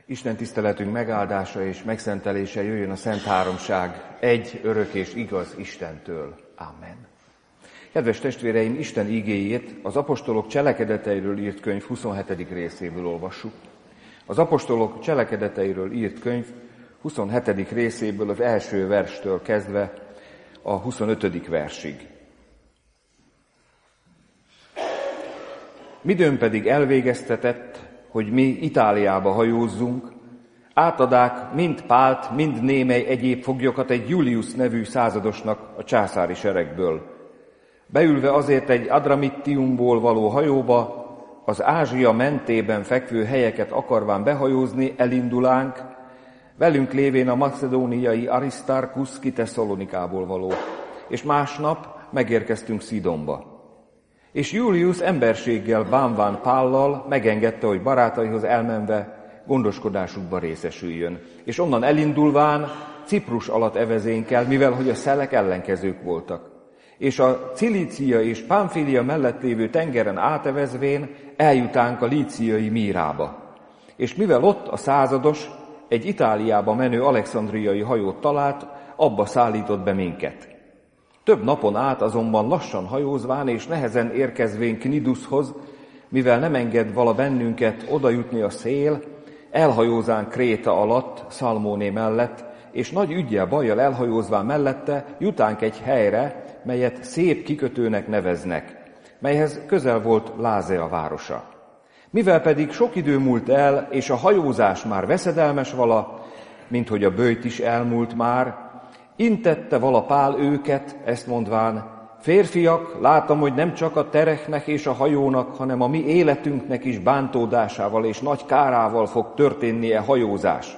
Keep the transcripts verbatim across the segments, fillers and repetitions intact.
Isten tiszteletünk megáldása és megszentelése jöjjön a Szent Háromság egy örök és igaz Istentől. Amen. Kedves testvéreim, Isten igéjét az apostolok cselekedeteiről írt könyv huszonhetedik részéből olvassuk. Az apostolok cselekedeteiről írt könyv huszonhetedik részéből az első verstől kezdve a huszonötödik versig. Midőn pedig elvégeztetett, hogy mi Itáliába hajózzunk, átadák mind Pált, mind némely egyéb foglyokat egy Julius nevű századosnak a császári seregből. Beülve azért egy Adramittiumból való hajóba, az Ázsia mentében fekvő helyeket akarván behajózni, elindulánk, velünk lévén a macedóniai Aristarchus ki Tesszalonikából való, és másnap megérkeztünk Szidonba. És Julius emberséggel bánván Pállal megengedte, hogy barátaihoz elmenve gondoskodásukba részesüljön. És onnan elindulván Ciprus alatt evezénkel, mivel hogy a szelek ellenkezők voltak. És a Cilícia és Pamfilia mellett lévő tengeren átevezvén eljutánk a líciai Mírába. És mivel ott a százados egy Itáliába menő alexandriai hajót talált, abba szállított be minket. Több napon át azonban lassan hajózván és nehezen érkezvén Knidushoz, mivel nem enged vala bennünket odajutni a szél, elhajózán Kréta alatt, Szalmóné mellett, és nagy üggyel bajjal elhajózván mellette jutánk egy helyre, melyet szép kikötőnek neveznek, melyhez közel volt Lázea városa. Mivel pedig sok idő múlt el, és a hajózás már veszedelmes vala, mint hogy a böjt is elmúlt már, intette vala Pál őket, ezt mondván, férfiak, látom, hogy nem csak a tereknek és a hajónak, hanem a mi életünknek is bántódásával és nagy kárával fog történnie hajózás.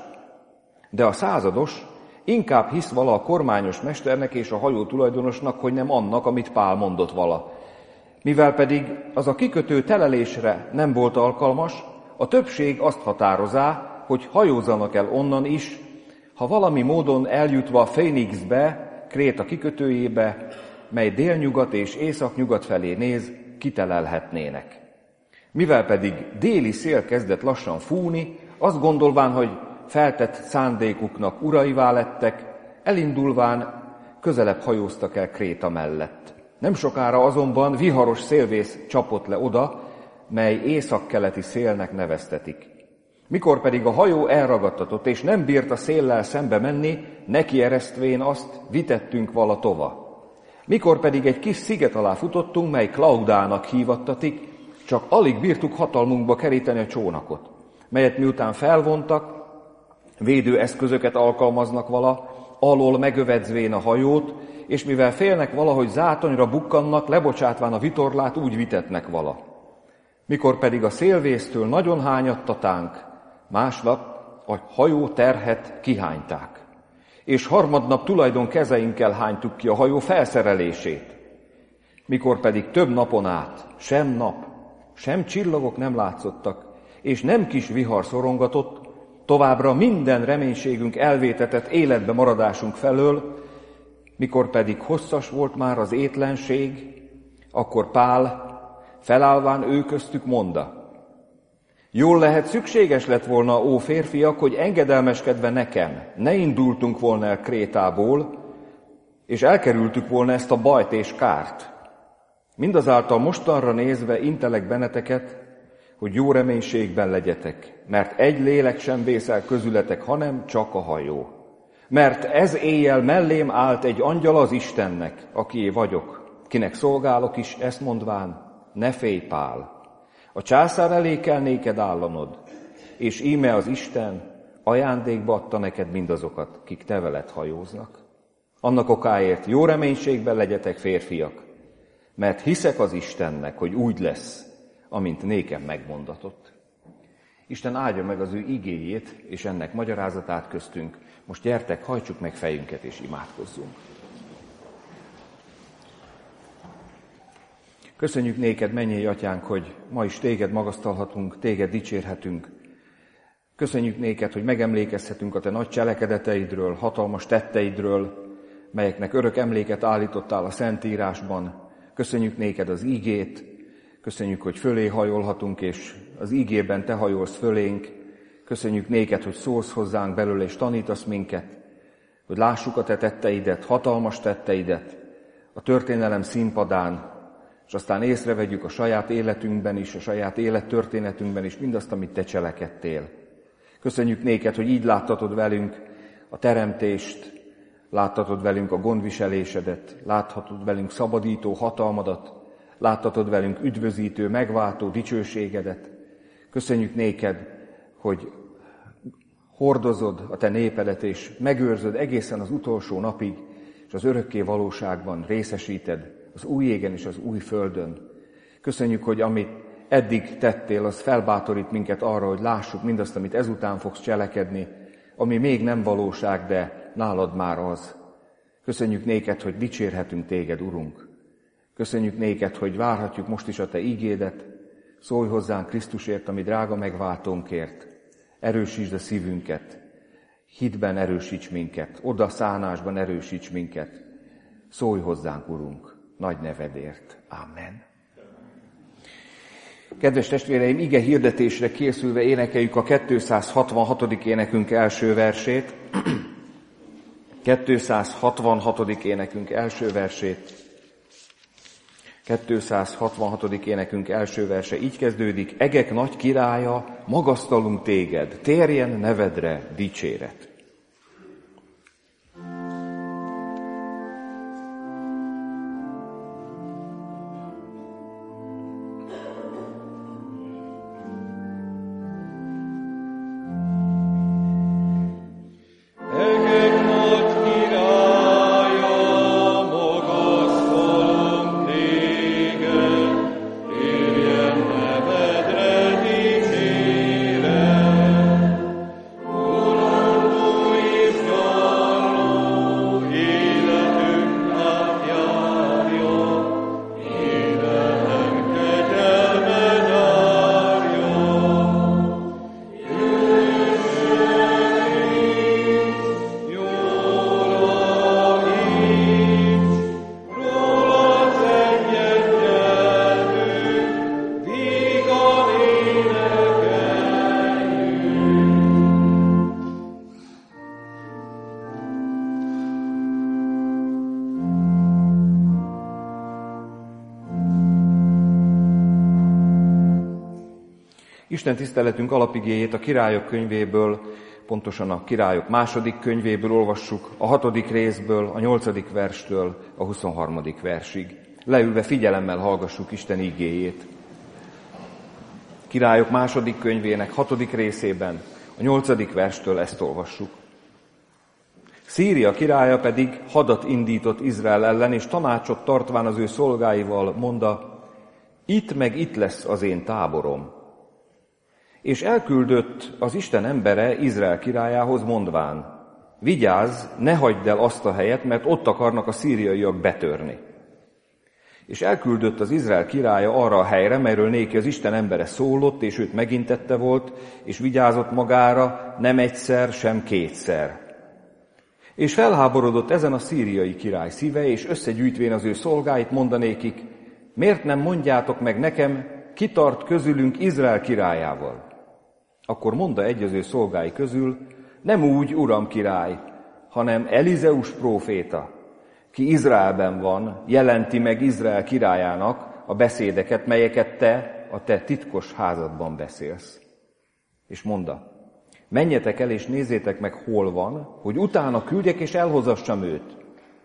De a százados inkább hisz vala a kormányos mesternek és a hajó tulajdonosnak, hogy nem annak, amit Pál mondott vala. Mivel pedig az a kikötő telelésre nem volt alkalmas, a többség azt határozá, hogy hajózzanak el onnan is, ha valami módon eljutva Phoenixbe, Kréta kikötőjébe, mely délnyugat és északnyugat felé néz, kitelelhetnének. Mivel pedig déli szél kezdett lassan fújni, azt gondolván, hogy feltett szándékuknak uraivá lettek, elindulván közelebb hajóztak el Kréta mellett. Nem sokára azonban viharos szélvész csapott le oda, mely északkeleti szélnek neveztetik. Mikor pedig a hajó elragadtatott, és nem bírt a széllel szembe menni, neki eresztvén azt vitettünk vala tova. Mikor pedig egy kis sziget alá futottunk, mely Klaudának hívattatik, csak alig bírtuk hatalmunkba keríteni a csónakot, melyet miután felvontak, védőeszközöket alkalmaznak vala, alól megövedzvén a hajót, és mivel félnek valahogy zátonyra bukkannak, lebocsátván a vitorlát úgy vitetnek vala. Mikor pedig a szélvésztől nagyon hányattatánk, másnap a hajó terhet kihányták, és harmadnap tulajdon kezeinkkel hánytuk ki a hajó felszerelését. Mikor pedig több napon át sem nap, sem csillagok nem látszottak, és nem kis vihar szorongatott, továbbra minden reménységünk elvétetett életbe maradásunk felől, mikor pedig hosszas volt már az étlenség, akkor Pál felállván ő köztük monda, jól lehet szükséges lett volna, ó férfiak, hogy engedelmeskedve nekem ne indultunk volna el Krétából, és elkerültük volna ezt a bajt és kárt. Mindazáltal mostanra nézve intelek benneteket, hogy jó reménységben legyetek, mert egy lélek sem vészel közületek, hanem csak a hajó. Mert ez éjjel mellém állt egy angyal az Istennek, akié vagyok, kinek szolgálok is, ezt mondván, ne félj, Pál. A császár elé kell néked állanod, és íme az Isten ajándékba adta neked mindazokat, kik te veled hajóznak. Annak okáért jó reménységben legyetek, férfiak, mert hiszek az Istennek, hogy úgy lesz, amint nékem megmondatott. Isten áldja meg az ő igéjét, és ennek magyarázatát köztünk. Most gyertek, hajtsuk meg fejünket, és imádkozzunk. Köszönjük néked, mennyei atyánk, hogy ma is téged magasztalhatunk, téged dicsérhetünk. Köszönjük néked, hogy megemlékezhetünk a te nagy cselekedeteidről, hatalmas tetteidről, melyeknek örök emléket állítottál a Szentírásban. Köszönjük néked az ígét, köszönjük, hogy fölé hajolhatunk, és az ígében te hajolsz fölénk. Köszönjük néked, hogy szólsz hozzánk belőle, és tanítasz minket, hogy lássuk a te tetteidet, hatalmas tetteidet a történelem színpadán, és aztán észrevegyük a saját életünkben is, a saját élettörténetünkben is mindazt, amit te cselekedtél. Köszönjük néked, hogy így láttatod velünk a teremtést, láttatod velünk a gondviselésedet, láthatod velünk szabadító hatalmadat, láttatod velünk üdvözítő, megváltó dicsőségedet. Köszönjük néked, hogy hordozod a te népedet, és megőrzöd egészen az utolsó napig, és az örökké valóságban részesíted az új égen és az új földön. Köszönjük, hogy amit eddig tettél, az felbátorít minket arra, hogy lássuk mindazt, amit ezután fogsz cselekedni, ami még nem valóság, de nálad már az. Köszönjük néked, hogy dicsérhetünk téged, Urunk. Köszönjük néked, hogy várhatjuk most is a te ígédet. Szólj hozzánk Krisztusért, ami drága megváltónkért. Erősítsd a szívünket, hitben erősíts minket, oda szánásban erősíts minket. Szólj hozzánk, Urunk, nagy nevedért. Amen. Kedves testvéreim, ige hirdetésre készülve énekeljük a kétszázhatvanhatodik énekünk első versét. kétszázhatvanhatodik énekünk első versét. kétszázhatvanhatodik énekünk első verse így kezdődik: Egek nagy királya, magasztalunk téged, térjen nevedre dicséret. Isten tiszteletünk alapigéjét a Királyok könyvéből, pontosan a Királyok második könyvéből olvassuk, a hatodik részből, a nyolcadik verstől a huszonharmadik versig. Leülve figyelemmel hallgassuk Isten igéjét. Királyok második könyvének hatodik részében, a nyolcadik verstől ezt olvassuk. Szíria királya pedig hadat indított Izrael ellen, és tanácsot tartván az ő szolgáival mondta: itt meg itt lesz az én táborom. És elküldött az Isten embere Izrael királyához mondván: vigyázz, ne hagyd el azt a helyet, mert ott akarnak a szíriaiak betörni. És elküldött az Izrael királya arra a helyre, melyről néki az Isten embere szólott, és őt megintette volt, és vigyázott magára nem egyszer, sem kétszer. És felháborodott ezen a szíriai király szíve, és összegyűjtvén az ő szolgáit mondanékik: miért nem mondjátok meg nekem, ki tart közülünk Izrael királyával? Akkor mondta egy az ő szolgái közül: nem úgy, uram király, hanem Elizeus próféta, ki Izraelben van, jelenti meg Izrael királyának a beszédeket, melyeket te a te titkos házadban beszélsz. És mondta: menjetek el és nézzétek meg, hol van, hogy utána küldjek és elhozassam őt.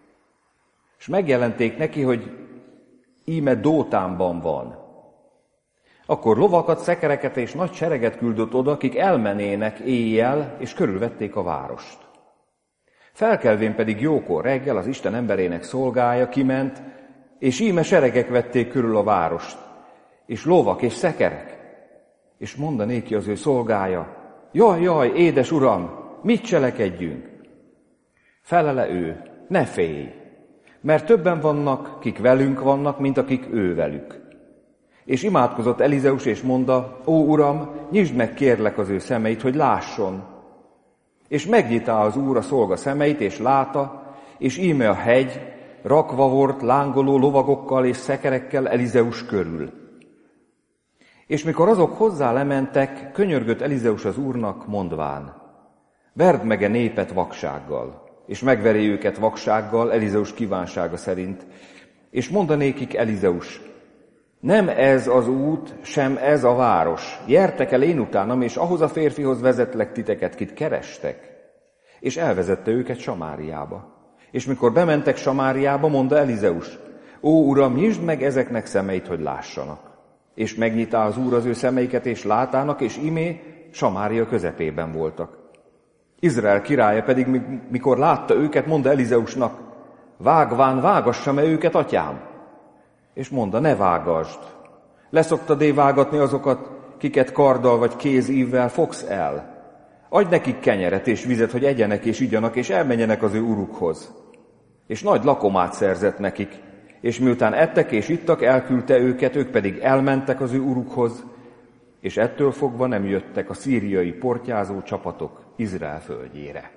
És megjelenték neki, hogy íme Dótánban van. Akkor lovakat, szekereket és nagy sereget küldött oda, akik elmenének éjjel, és körülvették a várost. Felkelvén pedig jókor reggel az Isten emberének szolgája kiment, és íme seregek vették körül a várost, és lovak és szekerek. És mondanéki az ő szolgája: jaj, jaj, édes uram, mit cselekedjünk? Felele ő: ne félj, mert többen vannak, kik velünk vannak, mint akik ő velük. És imádkozott Elizeus, és mondta: ó, uram, nyisd meg kérlek az ő szemeit, hogy lásson. És megnyitá az úr a szolga szemeit, és láta, és íme a hegy rakva volt lángoló lovagokkal és szekerekkel Elizeus körül. És mikor azok hozzá lementek, könyörgött Elizeus az Úrnak, mondván, verd meg a népet vaksággal, és megveri őket vaksággal Elizeus kívánsága szerint, és mondanékik Elizeus, nem ez az út, sem ez a város. Jertek el én utánam, és ahhoz a férfihoz vezetlek titeket, kit kerestek. És elvezette őket Samáriába. És mikor bementek Samáriába, mondta Elizeus, ó, Uram, nyisd meg ezeknek szemeit, hogy lássanak. És megnyitá az Úr az ő szemeiket, és látának, és imé Samária közepében voltak. Izrael királya pedig, mikor látta őket, mondta Elizeusnak, vágván vágassam-e őket, atyám? És mondta, ne vágasd. Leszoktad-e vágatni azokat, kiket karddal vagy kézívvel fogsz el? Adj nekik kenyeret és vizet, hogy egyenek és igyanak, és elmenjenek az ő urukhoz. És nagy lakomát szerzett nekik, és miután ettek és ittak, elküldte őket, ők pedig elmentek az ő urukhoz, és ettől fogva nem jöttek a szíriai portyázó csapatok Izrael földjére.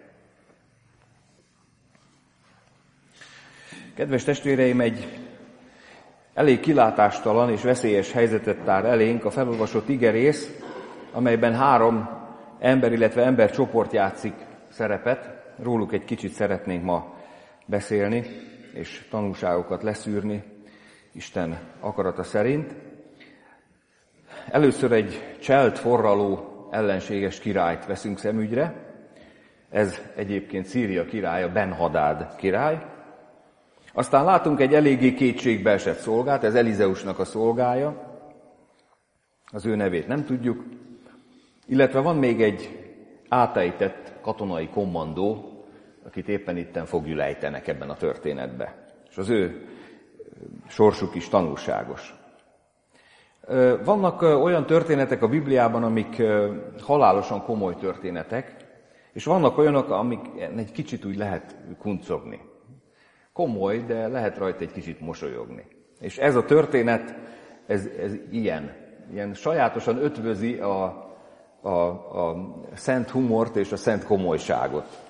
Kedves testvéreim, egy elég kilátástalan és veszélyes helyzetet tár elénk a felolvasott igerész, amelyben három ember, illetve embercsoport játszik szerepet. Róluk egy kicsit szeretnénk ma beszélni, és tanulságokat leszűrni Isten akarata szerint. Először egy cselt forraló ellenséges királyt veszünk szemügyre. Ez egyébként Szíria királya, Ben-Hadád király. Aztán látunk egy eléggé kétségbe esett szolgát, ez Elizeusnak a szolgája. Az ő nevét nem tudjuk. Illetve van még egy átejtett katonai kommandó, akit éppen itten foglyul ejtenek ebben a történetben. És az ő sorsuk is tanulságos. Vannak olyan történetek a Bibliában, amik halálosan komoly történetek, és vannak olyanok, amik egy kicsit úgy lehet kuncogni. Komoly, de lehet rajta egy kicsit mosolyogni. És ez a történet, ez, ez ilyen. Ilyen sajátosan ötvözi a, a, a szent humort és a szent komolyságot.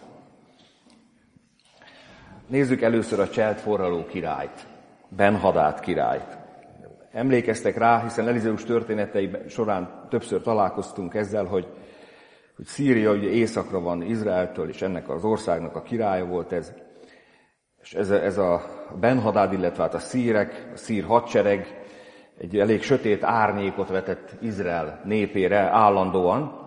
Nézzük először a cselt forraló királyt, Ben-Hadád királyt. Emlékeztek rá, hiszen Elizeus történetei során többször találkoztunk ezzel, hogy, hogy Szíria ugye északra van Izraeltől, és ennek az országnak a királya volt ez. És ez a, ez a Ben-Hadád, illetve hát a szírek, a szír hadsereg egy elég sötét árnyékot vetett Izrael népére állandóan,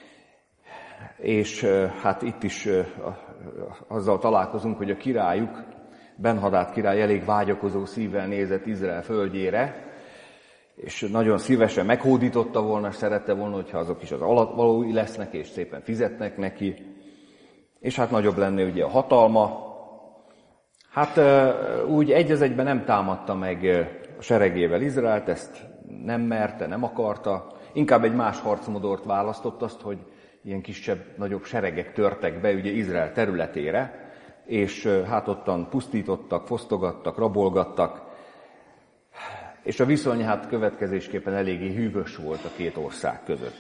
és hát itt is azzal találkozunk, hogy a királyuk, Ben-Hadád király elég vágyakozó szívvel nézett Izrael földjére, és nagyon szívesen meghódította volna, és szerette volna, hogyha azok is az alattvalói lesznek, és szépen fizetnek neki, és hát nagyobb lenne ugye a hatalma. Hát úgy egy az egyben nem támadta meg a seregével Izraelt, ezt nem merte, nem akarta, inkább egy más harcmodort választott, azt, hogy ilyen kisebb, nagyobb seregek törtek be ugye Izrael területére, és hát ottan pusztítottak, fosztogattak, rabolgattak, és a viszony hát következésképpen eléggé hűvös volt a két ország között.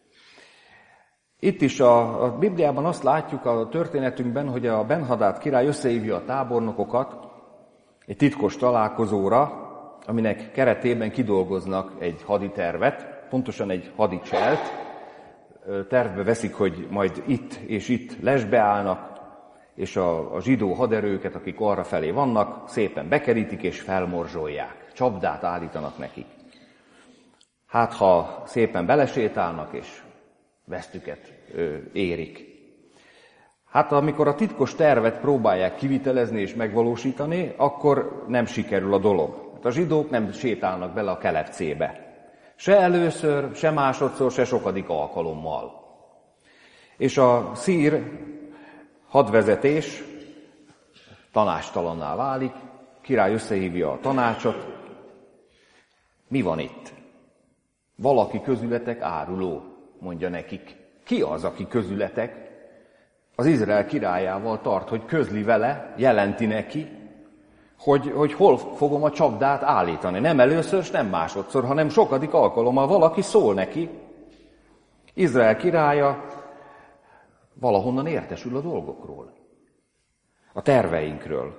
Itt is a, a Bibliában azt látjuk a történetünkben, hogy a Ben-Hadád király összehívja a tábornokokat egy titkos találkozóra, aminek keretében kidolgoznak egy haditervet, pontosan egy hadicselt. Tervbe veszik, hogy majd itt és itt lesbe állnak, és a, a zsidó haderőket, akik arra felé vannak, szépen bekerítik és felmorzsolják. Csapdát állítanak nekik. Hát, ha szépen belesétálnak, és vesztüket ö, érik. Hát, amikor a titkos tervet próbálják kivitelezni és megvalósítani, akkor nem sikerül a dolog. Hát a zsidók nem sétálnak bele a kelepcébe. Se először, se másodszor, se sokadik alkalommal. És a szír hadvezetés tanástalanná válik, király összehívja a tanácsot. Mi van itt? Valaki közületek áruló, mondja nekik. Ki az, aki közületek? Az Izrael királyával tart, hogy közli vele, jelenti neki, hogy, hogy hol fogom a csapdát állítani. Nem először, nem másodszor, hanem sokadik alkalommal valaki szól neki. Izrael királya valahonnan értesül a dolgokról, a terveinkről.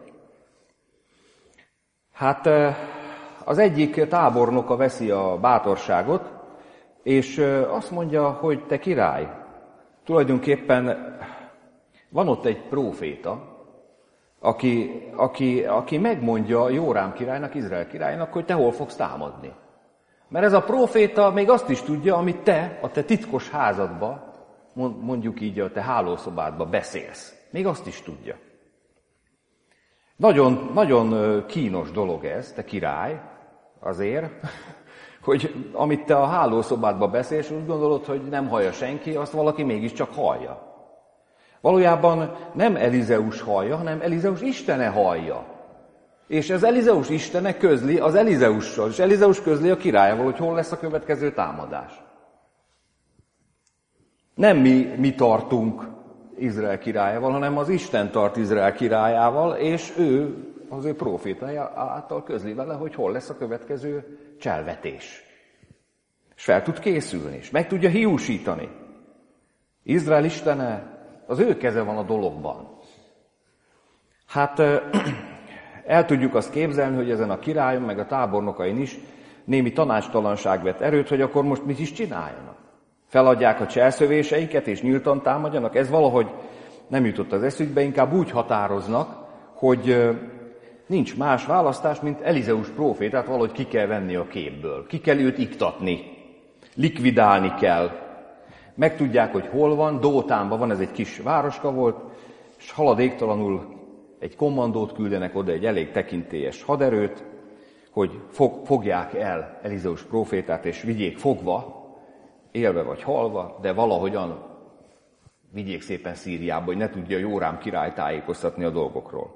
Hát az egyik tábornoka veszi a bátorságot, És azt mondja, hogy te király, tulajdonképpen van ott egy próféta, aki, aki, aki megmondja Jórám királynak, Izrael királynak, hogy te hol fogsz támadni. Mert ez a próféta még azt is tudja, amit te a te titkos házadba, mondjuk így a te hálószobádba beszélsz. Még azt is tudja. Nagyon, nagyon kínos dolog ez, te király, azért, hogy amit te a hálószobádba beszélsz, úgy gondolod, hogy nem hallja senki, azt valaki mégiscsak hallja. Valójában nem Elizeus hallja, hanem Elizeus istene hallja. És ez Elizeus istene közli az Elizeussal, és Elizeus közli a királyával, hogy hol lesz a következő támadás. Nem mi, mi tartunk Izrael királyával, hanem az Isten tart Izrael királyával, és ő az ő profétája által közli vele, hogy hol lesz a következő cselvetés. És fel tud készülni, és meg tudja hiúsítani. Izrael istene, az ő keze van a dologban. Hát el tudjuk azt képzelni, hogy ezen a királyon, meg a tábornokain is némi tanácstalanság vett erőt, hogy akkor most mit is csináljanak. Feladják a cselszövéseiket, és nyíltan támadjanak. Ez valahogy nem jutott az eszükbe, inkább úgy határoznak, hogy nincs más választás, mint Elizeus prófétát valahogy ki kell venni a képből. Ki kell őt iktatni, likvidálni kell. Megtudják, hogy hol van, Dótánban van, ez egy kis városka volt, és haladéktalanul egy kommandót küldenek oda, egy elég tekintélyes haderőt, hogy fog, fogják el Elizeus prófétát, és vigyék fogva, élve vagy halva, de valahogyan vigyék szépen Szíriába, hogy ne tudja Jórám király tájékoztatni a dolgokról.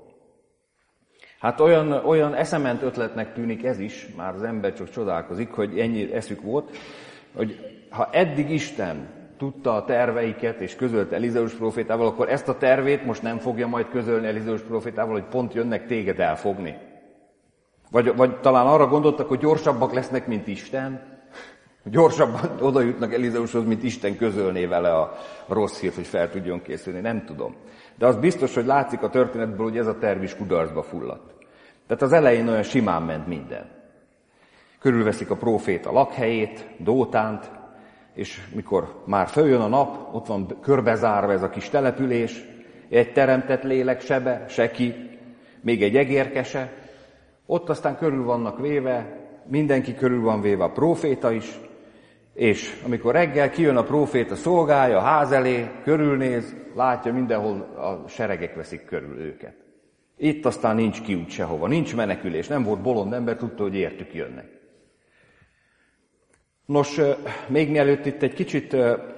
Hát olyan, olyan eszement ötletnek tűnik ez is, már az ember csak csodálkozik, hogy ennyi eszük volt, hogy ha eddig Isten tudta a terveiket és közölte Elizeus prófétával, akkor ezt a tervét most nem fogja majd közölni Elizeus prófétával, hogy pont jönnek téged elfogni. Vagy, vagy talán arra gondoltak, hogy gyorsabbak lesznek, mint Isten, gyorsabban oda jutnak Elizeushoz, mint Isten közölné vele a rossz hírt, hogy fel tudjon készülni. Nem tudom. De az biztos, hogy látszik a történetből, hogy ez a terv is kudarcba fulladt. Tehát az elején olyan simán ment minden. Körülveszik a próféta lakhelyét, Dótánt, és mikor már följön a nap, ott van körbezárva ez a kis település, egy teremtett lélek sebe, se ki, még egy egérkese, ott aztán körül vannak véve, mindenki körül van véve, a próféta is, és amikor reggel kijön a próféta szolgája a ház elé, körülnéz, látja mindenhol a seregek veszik körül őket. Itt aztán nincs kiút sehova, nincs menekülés, nem volt bolond ember, tudta, hogy értük jönnek. Nos, még mielőtt itt egy kicsit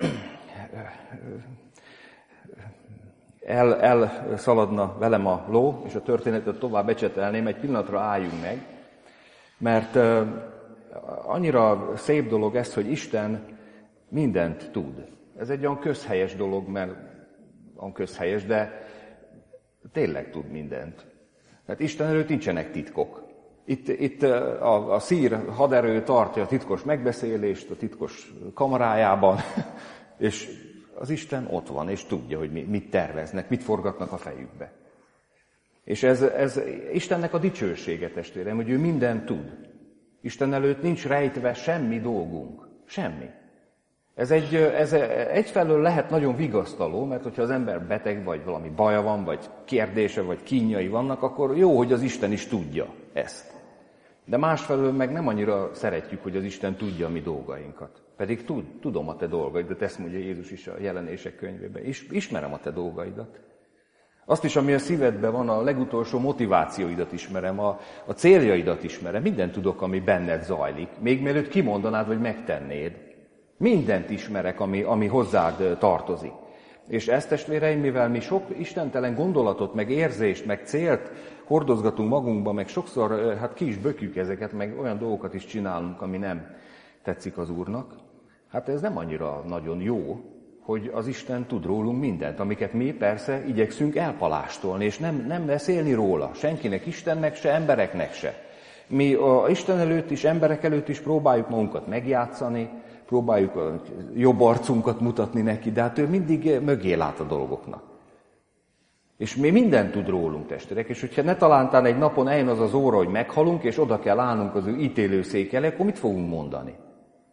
el, elszaladna velem a ló, és a történetet tovább ecsetelném, egy pillanatra álljunk meg, mert annyira szép dolog ez, hogy Isten mindent tud. Ez egy olyan közhelyes dolog, mert olyan közhelyes, de tényleg tud mindent. Tehát Isten előtt nincsenek titkok. Itt, itt a, a szír haderő tartja a titkos megbeszélést a titkos kamarájában, és az Isten ott van, és tudja, hogy mit terveznek, mit forgatnak a fejükbe. És ez, ez Istennek a dicsősége, testvérem, hogy ő mindent tud. Isten előtt nincs rejtve semmi dolgunk. Semmi. Ez, egy, ez egyfelől lehet nagyon vigasztaló, mert hogyha az ember beteg, vagy valami baja van, vagy kérdése, vagy kínjai vannak, akkor jó, hogy az Isten is tudja ezt. De másfelől meg nem annyira szeretjük, hogy az Isten tudja a mi dolgainkat. Pedig tud, tudom a te dolgaidat, ezt mondja Jézus is a Jelenések könyvében. Is, ismerem a te dolgaidat. Azt is, ami a szívedben van, a legutolsó motivációidat ismerem, a, a céljaidat ismerem, mindent tudok, ami benned zajlik. Még mielőtt kimondanád, vagy megtennéd. Mindent ismerek, ami, ami hozzád tartozik. És ezt, testvéreim, mivel mi sok istentelen gondolatot, meg érzést, meg célt hordozgatunk magunkba, meg sokszor hát ki is bökjük ezeket, meg olyan dolgokat is csinálunk, ami nem tetszik az Úrnak, hát ez nem annyira nagyon jó, hogy az Isten tud rólunk mindent, amiket mi persze igyekszünk elpalástolni, és nem, nem beszélni róla, senkinek, Istennek se, embereknek se. Mi a Isten előtt is, emberek előtt is próbáljuk magunkat megjátszani, próbáljuk a jobb arcunkat mutatni neki, de hát ő mindig mögé lát a dolgoknak. És mi mindent tud rólunk, testvérek, és hogyha ne talántán egy napon eljön az az óra, hogy meghalunk, és oda kell állnunk az ő ítélőszék elé, akkor mit fogunk mondani?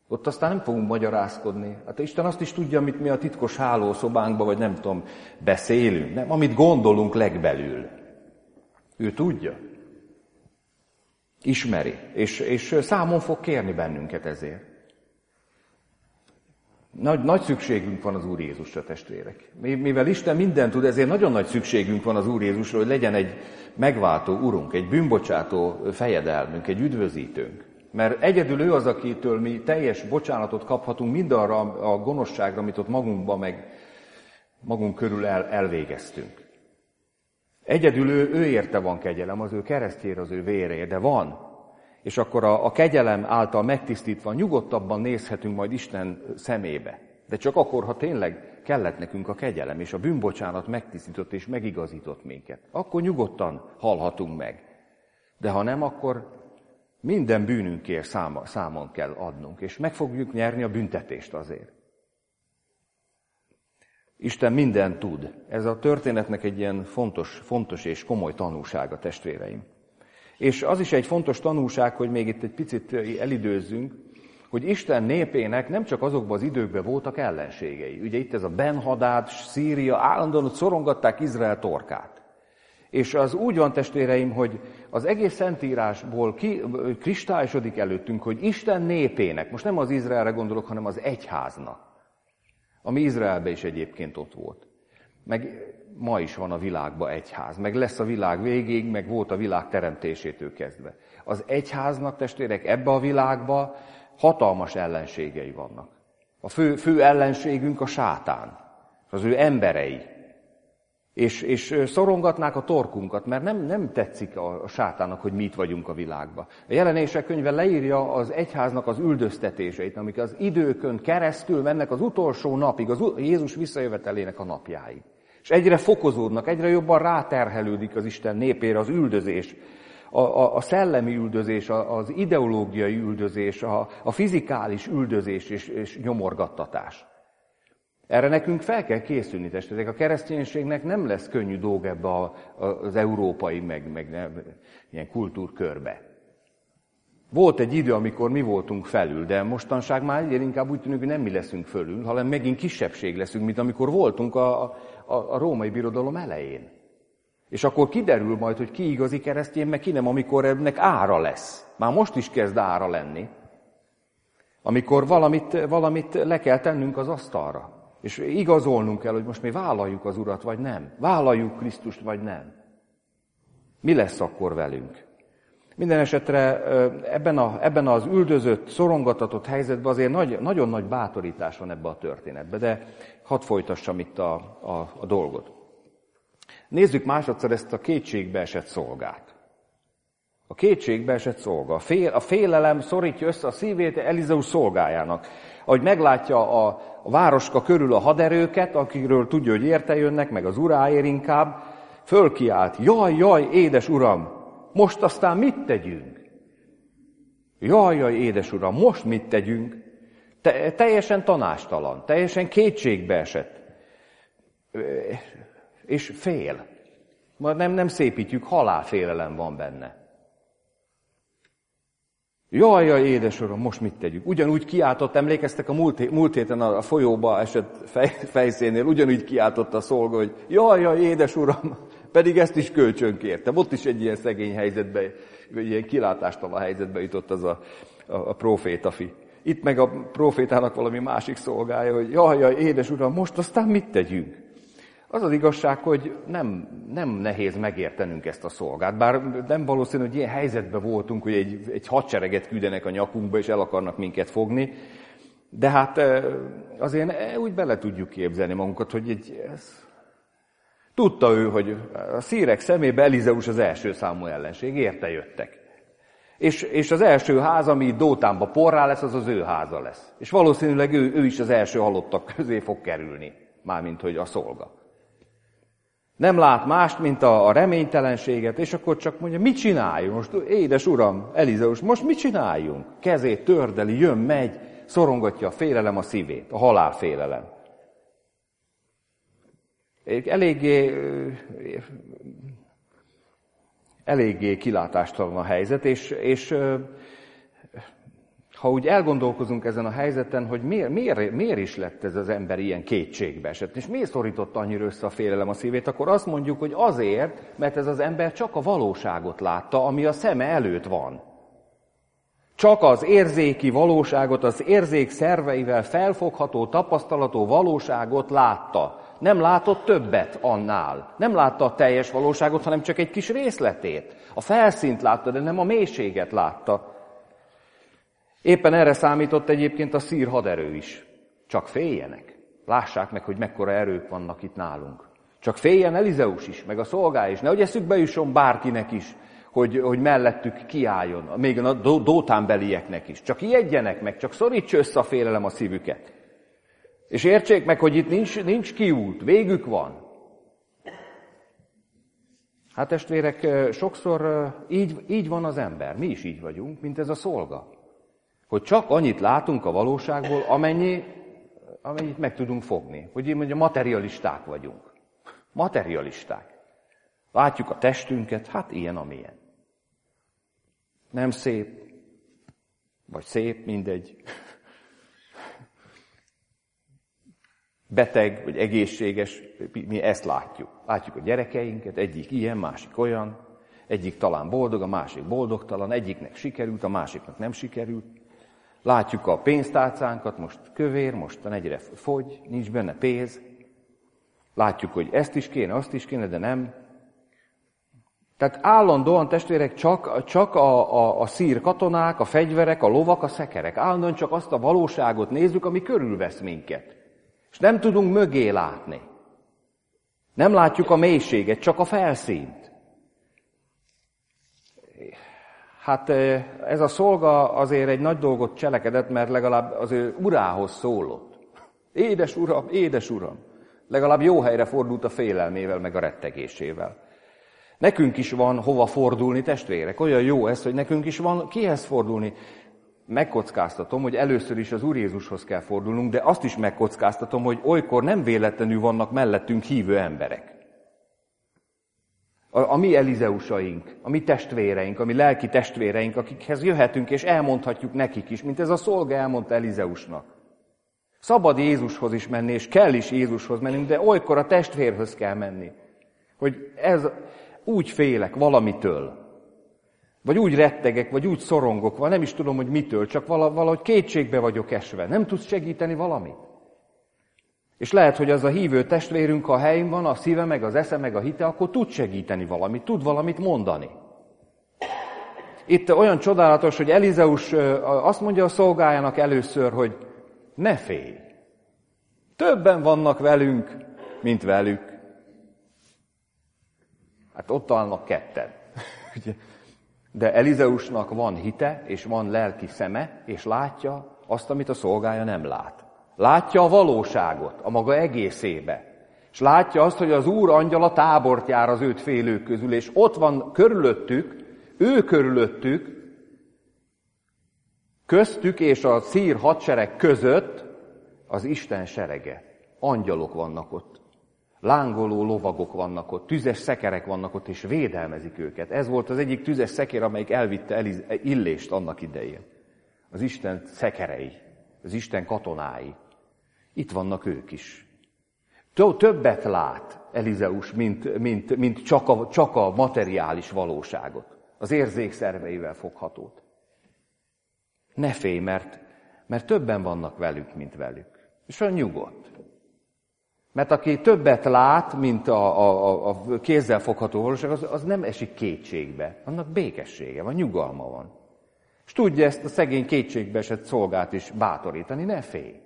Ott aztán nem fogunk magyarázkodni. Hát Isten azt is tudja, amit mi a titkos hálószobánkban, vagy nem tudom, beszélünk, nem? Amit gondolunk legbelül. Ő tudja. Ismeri. És, és számon fog kérni bennünket ezért. Nagy, nagy szükségünk van az Úr Jézusra, testvérek. Mivel Isten mindent tud, ezért nagyon nagy szükségünk van az Úr Jézusra, hogy legyen egy megváltó Urunk, egy bűnbocsátó fejedelmünk, egy üdvözítőnk. Mert egyedül ő az, akitől mi teljes bocsánatot kaphatunk mindarra a gonoszságra, amit ott magunkban meg magunk körül el, elvégeztünk. Egyedül ő, ő érte van kegyelem, az ő keresztjére, az ő véréért, de van. És akkor a, a kegyelem által megtisztítva nyugodtabban nézhetünk majd Isten szemébe. De csak akkor, ha tényleg kellett nekünk a kegyelem, és a bűnbocsánat megtisztított és megigazított minket. Akkor nyugodtan hallhatunk meg. De ha nem, akkor minden bűnünkért száma, számon kell adnunk, és meg fogjuk nyerni a büntetést azért. Isten mindent tud. Ez a történetnek egy ilyen fontos, fontos és komoly tanulsága, testvéreim. És az is egy fontos tanulság, hogy még itt egy picit elidőzzünk, hogy Isten népének nem csak azokban az időkben voltak ellenségei. Ugye itt ez a Ben-Hadád, Szíria, állandóan ott szorongatták Izrael torkát. És az úgy van, testvéreim, hogy az egész Szentírásból ki, kristályosodik előttünk, hogy Isten népének, most nem az Izraelre gondolok, hanem az egyháznak, ami Izraelben is egyébként ott volt. Meg ma is van a világban egyház, meg lesz a világ végéig, meg volt a világ teremtésétől kezdve. Az egyháznak, testvérek, ebbe a világba hatalmas ellenségei vannak. A fő, fő ellenségünk a sátán, az ő emberei. És, és szorongatnák a torkunkat, mert nem, nem tetszik a, a sátának, hogy mi itt vagyunk a világban. A Jelenések könyve leírja az egyháznak az üldöztetéseit, amik az időkön keresztül mennek az utolsó napig, az Jézus visszajövetelének a napjáig. És egyre fokozódnak, egyre jobban ráterhelődik az Isten népére az üldözés, a, a, a szellemi üldözés, a, az ideológiai üldözés, a, a fizikális üldözés és, és nyomorgattatás. Erre nekünk fel kell készülni, testvérek. A kereszténységnek nem lesz könnyű dolga ebbe a, a, az európai, meg, meg nem, ilyen kultúrkörbe. Volt egy idő, amikor mi voltunk felül, de mostanság már egyre inkább úgy tűnik, hogy nem mi leszünk fölül, hanem megint kisebbség leszünk, mint amikor voltunk a, a, a római birodalom elején. És akkor kiderül majd, hogy ki igazi keresztény, meg ki nem, amikor ennek ára lesz. Már most is kezd ára lenni. Amikor valamit, valamit le kell tennünk az asztalra. És igazolnunk kell, hogy most mi vállaljuk az Urat, vagy nem. Vállaljuk Krisztust, vagy nem. Mi lesz akkor velünk? Minden esetre ebben, a, ebben az üldözött, szorongatatott helyzetben azért nagy, nagyon nagy bátorítás van ebben a történetben, de hadd folytassam itt a, a, a dolgot. Nézzük másodszor ezt a kétségbe esett szolgát. A kétségbe esett szolga. A, fél, a félelem szorítja össze a szívét Elizeus szolgájának. Ahogy meglátja a, a városka körül a haderőket, akikről tudja, hogy érte jönnek, meg az uráér inkább, fölkiált, jaj, jaj, édes uram, most aztán mit tegyünk? Jaj, jaj, édes uram, most mit tegyünk? Te, teljesen tanástalan, teljesen kétségbe esett. És fél. Nem, nem szépítjük, halálfélelem van benne. Jaj, jaj, édes uram, most mit tegyük? Ugyanúgy kiáltott, emlékeztek a múlt, múlt héten a folyóba esett fej, fejszénél, ugyanúgy kiáltott a szolga, hogy jaj, jaj, édes uram, pedig ezt is kölcsönkértem. Ott is egy ilyen szegény helyzetbe, ilyen kilátástalan helyzetbe jutott az a, a, a prófétafi. Itt meg a prófétának valami másik szolgája, hogy jaj, jaj, édes uram, most aztán mit tegyünk? Az az igazság, hogy nem, nem nehéz megértenünk ezt a szolgát, bár nem valószínű, hogy ilyen helyzetben voltunk, hogy egy, egy hadsereget küldenek a nyakunkba, és el akarnak minket fogni, de hát azért úgy bele tudjuk képzelni magunkat, hogy egy, ez, tudta ő, hogy a szírek szemébe Elizeus az első számú ellenség, érte jöttek. És, és az első ház, ami Dótánba porrá lesz, az az ő háza lesz. És valószínűleg ő, ő is az első halottak közé fog kerülni, mármint hogy a szolga. Nem lát mást, mint a, a reménytelenséget, és akkor csak mondja, mit csináljunk? Most, édes uram, Elizeus, most mit csináljunk? Kezét tördeli, jön, megy, szorongatja a félelem a szívét, a halálfélelem. Eléggé, eléggé kilátástalan a helyzet, és, és ha úgy elgondolkozunk ezen a helyzeten, hogy miért, miért, miért is lett ez az ember ilyen kétségbe esett, és miért szorította annyira össze a félelem a szívét, akkor azt mondjuk, hogy azért, mert ez az ember csak a valóságot látta, ami a szeme előtt van. Csak az érzéki valóságot, az érzék szerveivel felfogható, tapasztalató valóságot látta. Nem látott többet annál. Nem látta a teljes valóságot, hanem csak egy kis részletét. A felszínt látta, de nem a mélységet látta. Éppen erre számított egyébként a szír haderő is. Csak féljenek. Lássák meg, hogy mekkora erők vannak itt nálunk. Csak féljen Elizeus is, meg a szolgája is. Nehogy eszükbe jusson bárkinek is, hogy, hogy mellettük kiálljon, még a dótánbelieknek is. Csak ijedjenek meg, csak szorítsa össze a félelem a szívüket. És értsék meg, hogy itt nincs, nincs kiút, végük van. Hát testvérek, sokszor így, így van az ember, mi is így vagyunk, mint ez a szolga. Hogy csak annyit látunk a valóságból, amennyi, amennyit meg tudunk fogni. Hogy én mondjam, materialisták vagyunk. Materialisták. Látjuk a testünket, hát ilyen, amilyen. Nem szép, vagy szép, mindegy. Beteg, vagy egészséges, mi ezt látjuk. Látjuk a gyerekeinket, egyik ilyen, másik olyan, egyik talán boldog, a másik boldogtalan, egyiknek sikerült, a másiknak nem sikerült. Látjuk a pénztárcánkat, most kövér, mostan egyre fogy, nincs benne pénz. Látjuk, hogy ezt is kéne, azt is kéne, de nem. Tehát állandóan, testvérek, csak, csak a, a, a szír katonák, a fegyverek, a lovak, a szekerek. Állandóan csak azt a valóságot nézzük, ami körülvesz minket. És nem tudunk mögé látni. Nem látjuk a mélységet, csak a felszínt. Hát ez a szolga azért egy nagy dolgot cselekedett, mert legalább az ő urához szólott. Édes uram, édes uram. Legalább jó helyre fordult a félelmével, meg a rettegésével. Nekünk is van hova fordulni, testvérek. Olyan jó ez, hogy nekünk is van kihez fordulni. Megkockáztatom, hogy először is az Úr Jézushoz kell fordulnunk, de azt is megkockáztatom, hogy olykor nem véletlenül vannak mellettünk hívő emberek. A, a mi Elizeusaink, a mi testvéreink, a mi lelki testvéreink, akikhez jöhetünk és elmondhatjuk nekik is, mint ez a szolga elmondta Elizeusnak. Szabad Jézushoz is menni, és kell is Jézushoz mennünk, de olykor a testvérhöz kell menni. Hogy ez úgy félek valamitől, vagy úgy rettegek, vagy úgy szorongok, vagy nem is tudom, hogy mitől, csak valahogy kétségbe vagyok esve. Nem tudsz segíteni valamit? És lehet, hogy az a hívő testvérünk, ha a helyén van, a szíve, meg az esze, meg a hite, akkor tud segíteni valamit, tud valamit mondani. Itt olyan csodálatos, hogy Elizeus azt mondja a szolgájának először, hogy ne félj. Többen vannak velünk, mint velük. Hát ott állnak ketten. De Elizeusnak van hite, és van lelki szeme, és látja azt, amit a szolgája nem lát. Látja a valóságot, a maga egészébe. És látja azt, hogy az Úr angyala tábort jár az őt félők közül, és ott van körülöttük, ő körülöttük, köztük és a szír hadsereg között az Isten serege. Angyalok vannak ott. Lángoló lovagok vannak ott, tüzes szekerek vannak ott, és védelmezik őket. Ez volt az egyik tüzes szekér, amelyik elvitte Eliz- Illést annak idején. Az Isten szekerei, az Isten katonái. Itt vannak ők is. Többet lát Elizeus, mint, mint, mint csak, a, csak a materiális valóságot, az érzékszerveivel foghatót. Ne félj, mert, mert többen vannak velük, mint velük. És olyan nyugodt. Mert aki többet lát, mint a, a, a kézzel fogható valóság, az, az nem esik kétségbe. Annak békessége van, nyugalma van. És tudja ezt a szegény kétségbe esett szolgát is bátorítani, ne félj.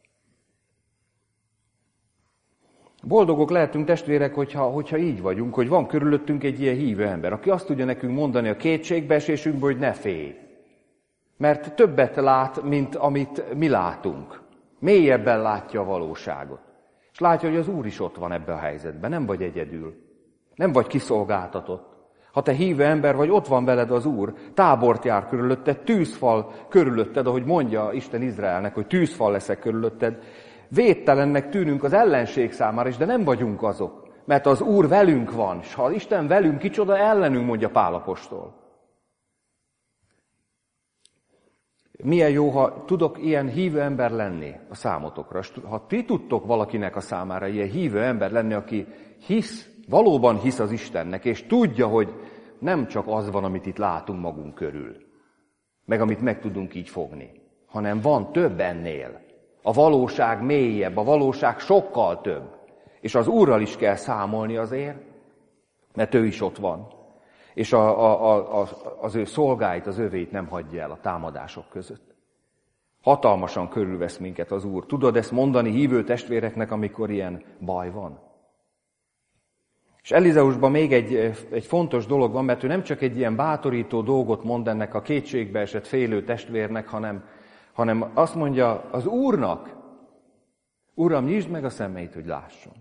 Boldogok lehetünk, testvérek, hogyha, hogyha így vagyunk, hogy van körülöttünk egy ilyen hívő ember, aki azt tudja nekünk mondani a kétségbeesésünkből, hogy ne félj. Mert többet lát, mint amit mi látunk. Mélyebben látja a valóságot. És látja, hogy az Úr is ott van ebben a helyzetben, nem vagy egyedül. Nem vagy kiszolgáltatott. Ha te hívő ember vagy, ott van veled az Úr, tábort jár körülötted, tűzfal körülötted, ahogy mondja Isten Izraelnek, hogy tűzfal leszek körülötted. Védtelennek tűnünk az ellenség számára is, de nem vagyunk azok. Mert az Úr velünk van, és ha Isten velünk, kicsoda ellenünk, mondja Pál apostol. Milyen jó, ha tudok ilyen hívő ember lenni a számotokra. Ha ti tudtok valakinek a számára ilyen hívő ember lenni, aki hisz, valóban hisz az Istennek, és tudja, hogy nem csak az van, amit itt látunk magunk körül, meg amit meg tudunk így fogni, hanem van több ennél. A valóság mélyebb, a valóság sokkal több. És az Úrral is kell számolni azért, mert ő is ott van. És a, a, a, az ő szolgáit, az övét nem hagyja el a támadások között. Hatalmasan körülvesz minket az Úr. Tudod ezt mondani hívő testvéreknek, amikor ilyen baj van? És Elizeusban még egy, egy fontos dolog van, mert ő nem csak egy ilyen bátorító dolgot mond ennek a kétségbe esett félő testvérnek, hanem, hanem azt mondja az Úrnak, Uram, nyisd meg a szemeit, hogy lásson.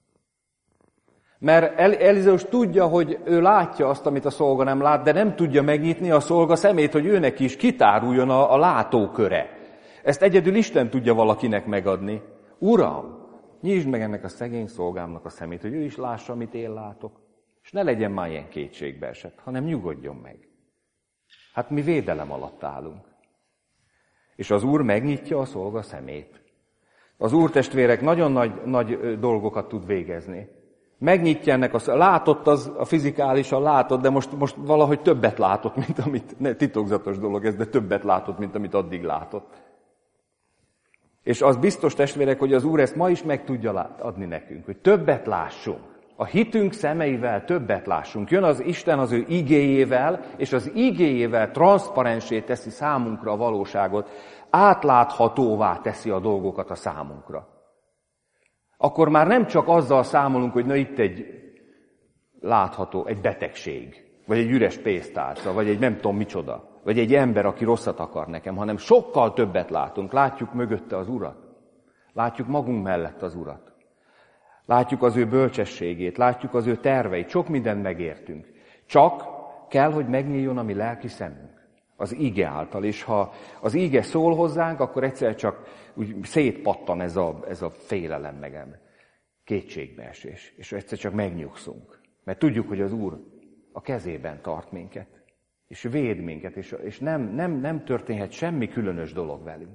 Mert Elizeus tudja, hogy ő látja azt, amit a szolga nem lát, de nem tudja megnyitni a szolga szemét, hogy őnek is kitáruljon a, a látóköre. Ezt egyedül Isten tudja valakinek megadni. Uram, nyisd meg ennek a szegény szolgámnak a szemét, hogy ő is lássa, amit én látok. És ne legyen már ilyen kétségbe esett, hanem nyugodjon meg. Hát mi védelem alatt állunk. És az Úr megnyitja a szolga szemét. Az Úr testvérek nagyon nagy, nagy dolgokat tud végezni. Megnyitja ennek a látott, az a fizikálisan látott, de most, most valahogy többet látott, mint amit, ne, titokzatos dolog ez, de többet látott, mint amit addig látott. És az biztos, testvérek, hogy az Úr ezt ma is meg tudja adni nekünk, hogy többet lássunk. A hitünk szemeivel többet lássunk. Jön az Isten az ő igéjével, és az igéjével transzparensé teszi számunkra a valóságot, átláthatóvá teszi a dolgokat a számunkra. Akkor már nem csak azzal számolunk, hogy na itt egy látható, egy betegség, vagy egy üres pénztárca, vagy egy nem tudom micsoda, vagy egy ember, aki rosszat akar nekem, hanem sokkal többet látunk. Látjuk mögötte az Urat. Látjuk magunk mellett az Urat. Látjuk az ő bölcsességét, látjuk az ő terveit, sok mindent megértünk. Csak kell, hogy megnyíljon a mi lelki szemünk. Az íge által, és ha az íge szól hozzánk, akkor egyszer csak úgy szétpattan ez a, ez a félelem megem, kétségbeesés, és egyszer csak megnyugszunk. Mert tudjuk, hogy az Úr a kezében tart minket, és véd minket, és, és nem, nem, nem történhet semmi különös dolog velünk.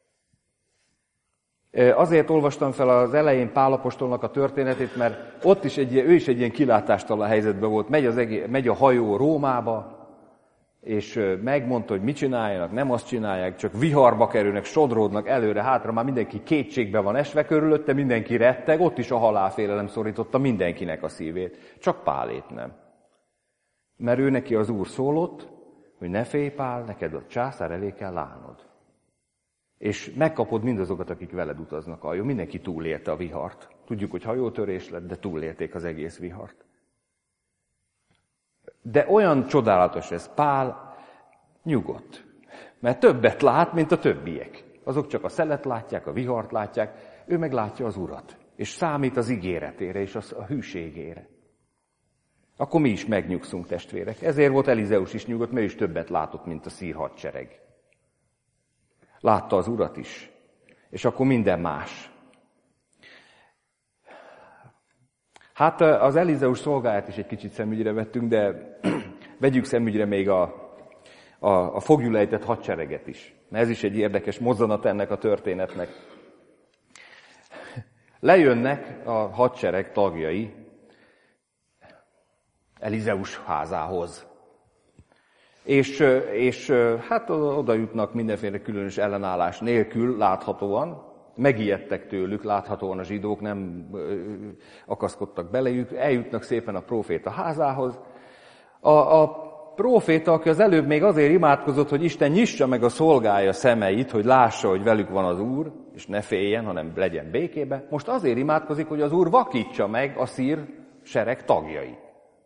Azért olvastam fel az elején Pál apostolnak a történetét, mert ott is egy, ő is egy ilyen kilátástalan helyzetben volt. Megy, az egész, megy a hajó Rómába, és megmondta, hogy mit csináljanak, nem azt csinálják, csak viharba kerülnek, sodródnak előre-hátra, már mindenki kétségbe van esve körülötte, mindenki retteg, ott is a halálfélelem szorította mindenkinek a szívét, csak Pálét nem. Mert ő neki az Úr szólott, hogy ne félj Pál, neked a császár elé kell állnod. És megkapod mindazokat, akik veled utaznak a hajó. Mindenki túlélte a vihart. Tudjuk, hogy hajótörés lett, de túlélték az egész vihart. De olyan csodálatos ez, Pál nyugodt. Mert többet lát, mint a többiek. Azok csak a szelet látják, a vihart látják, ő meg látja az Urat. És számít az ígéretére és a hűségére. Akkor mi is megnyugszunk, testvérek. Ezért volt Elizeus is nyugodt, mert ő is többet látott, mint a szír hadsereg. Látta az Urat is. És akkor minden más. Hát az Elizeus szolgáját is egy kicsit szemügyre vettünk, de vegyük szemügyre még a, a, a foglyulejtett hadsereget is. Mert ez is egy érdekes mozzanat ennek a történetnek. Lejönnek a hadsereg tagjai Elizeus házához. És, és hát oda jutnak mindenféle különös ellenállás nélkül, láthatóan. Megijedtek tőlük, láthatóan a zsidók nem akaszkodtak belejük, eljutnak szépen a próféta házához. A, a próféta, aki az előbb még azért imádkozott, hogy Isten nyissa meg a szolgája szemeit, hogy lássa, hogy velük van az Úr, és ne féljen, hanem legyen békébe, most azért imádkozik, hogy az Úr vakítsa meg a szír sereg tagjait.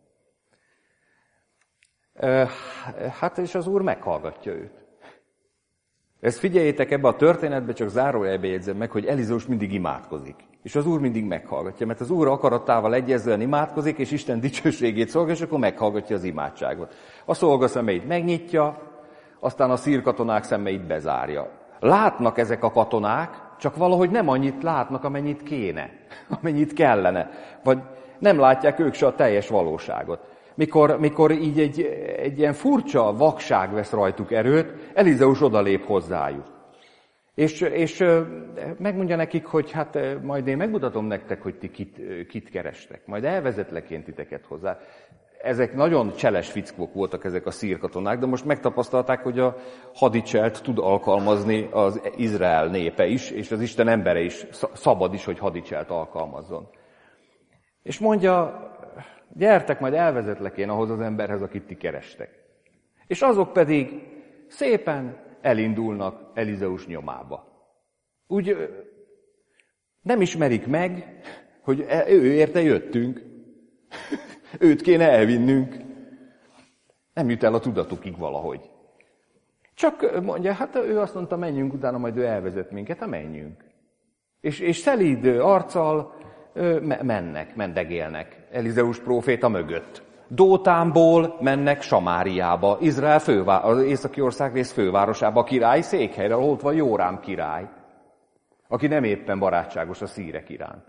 Hát és az Úr meghallgatja őt. Ezt figyeljétek, ebbe a történetbe csak zárójelbe jegyzem meg, hogy Elizeus mindig imádkozik. És az Úr mindig meghallgatja, mert az Úr akaratával egyezően imádkozik, és Isten dicsőségét szolgál, és akkor meghallgatja az imádságot. A szolga szemeit megnyitja, aztán a szír katonák szemeit bezárja. Látnak ezek a katonák, csak valahogy nem annyit látnak, amennyit kéne, amennyit kellene. Vagy nem látják ők se a teljes valóságot. mikor, mikor így egy, egy ilyen furcsa vakság vesz rajtuk erőt, Elizeus odalép hozzájuk. És, és megmondja nekik, hogy hát majd én megmutatom nektek, hogy ti kit, kit kerestek. Majd elvezetlek én titeket hozzá. Ezek nagyon cseles fickók voltak ezek a szírkatonák, de most megtapasztalták, hogy a hadicselt tud alkalmazni az Izrael népe is, és az Isten embere is szabad is, hogy hadicselt alkalmazzon. És mondja, gyertek, majd elvezetlek én ahhoz az emberhez, akit ti kerestek. És azok pedig szépen elindulnak Elizeus nyomába. Úgy nem ismerik meg, hogy ő érte jöttünk. Őt kéne elvinnünk. Nem jut el a tudatukig valahogy. Csak mondja, hát ő azt mondta, menjünk, utána majd ő elvezet minket, hát menjünk. És, és szelíd arccal mennek, mendegélnek Elizeus próféta mögött. Dótánból mennek Samáriába, Izrael fővá- az északi országrész fővárosába, a király székhelyre, ahol ott van Jórám király, aki nem éppen barátságos a szírek iránt.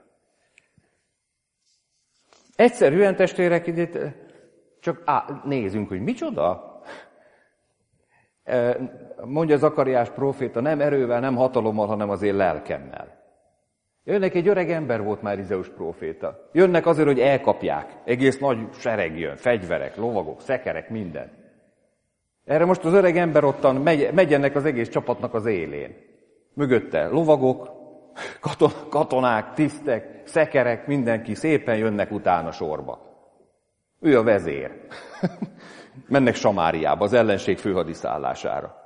Egyszerűen, testvérek, csak á, nézzünk, hogy micsoda. Mondja Zakariás próféta, nem erővel, nem hatalommal, hanem az én lelkemmel. Jönnek, egy öreg ember volt már Elizeus próféta. Jönnek azért, hogy elkapják. Egész nagy sereg jön, fegyverek, lovagok, szekerek, minden. Erre most az öreg ember ottan megy, megy ennek az egész csapatnak az élén. Mögötte lovagok, katon, katonák, tisztek, szekerek, mindenki szépen jönnek utána sorba. Ő a vezér. Mennek Samáriába, az ellenség főhadiszállására.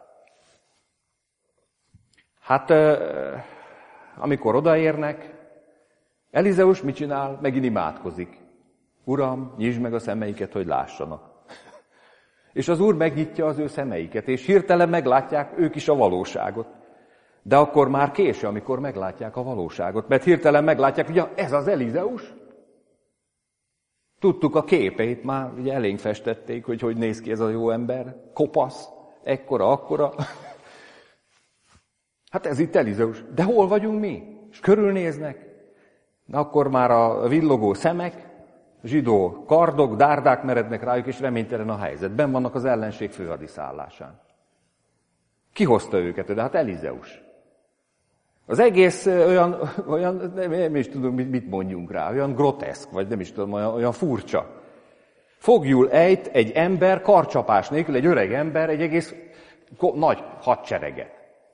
Hát... amikor odaérnek, Elizeus mit csinál? Megint imádkozik. Uram, nyisd meg a szemeiket, hogy lássanak. És az Úr megnyitja az ő szemeiket, és hirtelen meglátják ők is a valóságot. De akkor már késő, amikor meglátják a valóságot, mert hirtelen meglátják, hogy ja, ez az Elizeus. Tudtuk a képeit, már ugye elénk festették, hogy hogy néz ki ez a jó ember. Kopasz, ekkora, akkora. Hát ez itt Elizeus. De hol vagyunk mi? És körülnéznek. Na akkor már a villogó szemek, zsidó kardok, dárdák merednek rájuk, és reménytelen a helyzet. Benn vannak az ellenség főhadiszállásán. Ki hozta őket? De hát Elizeus. Az egész olyan, olyan nem is tudom, mit mondjunk rá, olyan groteszk, vagy nem is tudom, olyan, olyan furcsa. Fogjul ejt egy ember karcsapás nélkül, egy öreg ember, egy egész nagy hadsereget.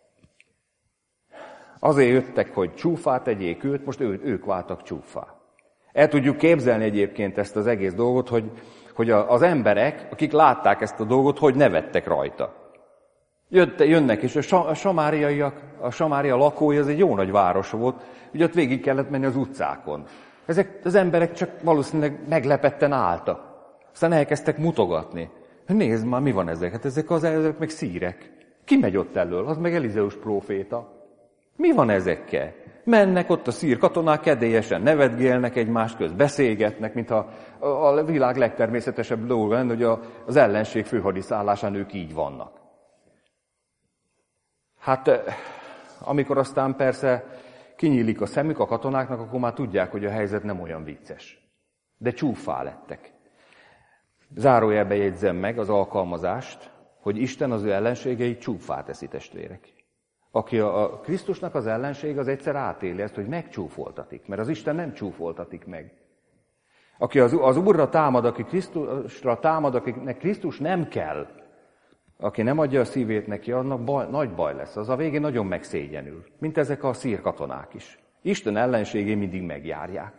Azért jöttek, hogy csúfát tegyék őt, most ő, ők váltak csúfá. El tudjuk képzelni egyébként ezt az egész dolgot, hogy, hogy az emberek, akik látták ezt a dolgot, hogy nevettek rajta. Jötte, jönnek, és a samáriaiak, a Samária lakói, az egy jó nagy város volt, ugye ott végig kellett menni az utcákon. Ezek az emberek csak valószínűleg meglepetten álltak. Aztán elkezdtek mutogatni. Nézd már, mi van ezek? Hát ezek az ezek meg szírek. Ki megy ott elől? Az meg Elizeus próféta. Mi van ezekkel? Mennek ott a szír katonák, kedélyesen nevetgélnek egymás közt, beszélgetnek, mintha a világ legtermészetesebb dolga lenne, hogy az ellenség főhadiszállásán ők így vannak. Hát, amikor aztán persze kinyílik a szemük a katonáknak, akkor már tudják, hogy a helyzet nem olyan vicces. De csúfá lettek. Zárójelbe jegyzem meg az alkalmazást, hogy Isten az ő ellenségeit csúfá teszi, testvérek. Aki a Krisztusnak az ellenség, az egyszer átéli ezt, hogy megcsúfoltatik, mert az Isten nem csúfoltatik meg. Aki az, az Úrra támad, aki Krisztusra támad, akinek Krisztus nem kell, aki nem adja a szívét neki, annak baj, nagy baj lesz. Az a végén nagyon megszégyenül, mint ezek a szír katonák is. Isten ellenségé mindig megjárják.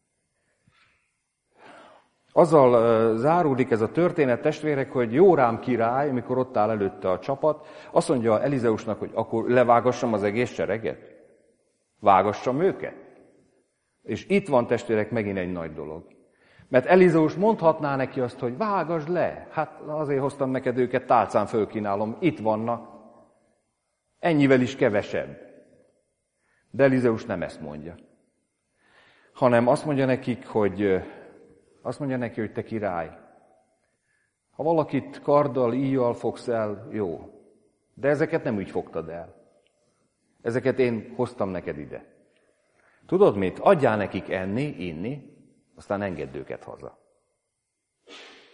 Azzal záródik ez a történet, testvérek, hogy Jórám király, amikor ott áll előtte a csapat, azt mondja Elizeusnak, hogy akkor levágassam az egész sereget? Vágassam őket? És itt van, testvérek, megint egy nagy dolog. Mert Elizeus mondhatná neki azt, hogy vágasd le, hát azért hoztam neked őket, tálcán fölkínálom, itt vannak. Ennyivel is kevesebb. De Elizeus nem ezt mondja. Hanem azt mondja nekik, hogy Azt mondja neki, hogy te király, ha valakit karddal, íjjal fogsz el, jó. De ezeket nem úgy fogtad el. Ezeket én hoztam neked ide. Tudod mit? Adjál nekik enni, inni, aztán engedd őket haza.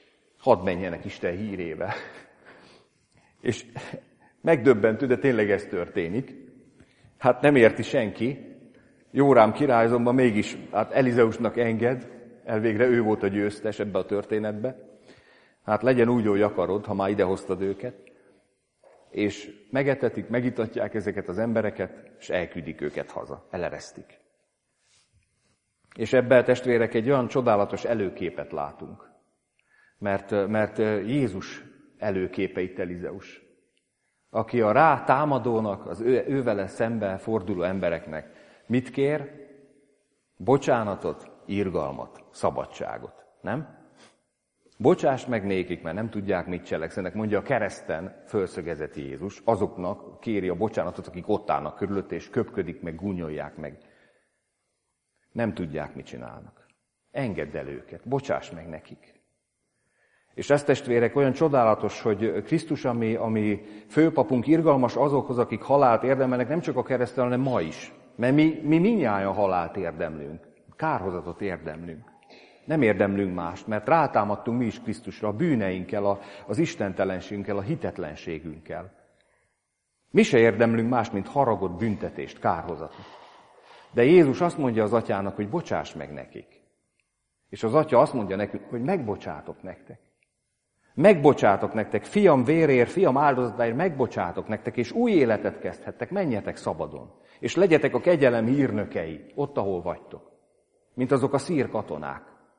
hadd menjenek Isten hírével. És megdöbbentő, de tényleg ez történik. Hát nem érti senki. Jórám király azonban mégis hát Elizeusnak enged, elvégre ő volt a győztes ebbe a történetbe. Hát legyen úgy, hogy akarod, ha már idehoztad őket. És megetetik, megitatják ezeket az embereket, és elküldik őket haza, eleresztik. És ebben, testvérek, egy olyan csodálatos előképet látunk. Mert, mert Jézus előképe itt Elizeus, aki a rá támadónak, az ő, ővele szembe forduló embereknek mit kér? Bocsánatot, irgalmat, szabadságot. Nem? Bocsáss meg nékik, mert nem tudják, mit cselekszenek, mondja a kereszten fölszögezett Jézus, azoknak kéri a bocsánatot, akik ott állnak körülötte, és köpködik meg, gúnyolják meg. Nem tudják, mit csinálnak. Engedd el őket, bocsáss meg nekik. És ez, testvérek, olyan csodálatos, hogy Krisztus, ami, ami főpapunk, irgalmas azokhoz, akik halált érdemelnek, nem csak a kereszten, hanem ma is. Mert mi, mi mindnyájan halált érdemlünk, kárhozatot érdemlünk. Nem érdemlünk mást, mert rátámadtunk mi is Krisztusra a bűneinkkel, a, az istentelenségünkkel, a hitetlenségünkkel. Mi se érdemlünk más, mint haragot, büntetést, kárhozatot. De Jézus azt mondja az atyának, hogy bocsáss meg nekik. És az atya azt mondja nekünk, hogy megbocsátok nektek. Megbocsátok nektek, fiam vérér, fiam áldozatáért, megbocsátok nektek, és új életet kezdhettek, menjetek szabadon. És legyetek a kegyelem hírnökei, ott, ahol vagytok. Mint azok a szír katonák.